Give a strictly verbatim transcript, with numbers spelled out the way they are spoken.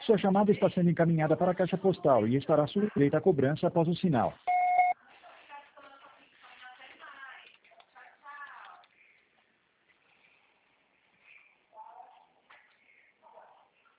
Sua chamada está sendo encaminhada para a caixa postal e estará sujeita a cobrança após o sinal.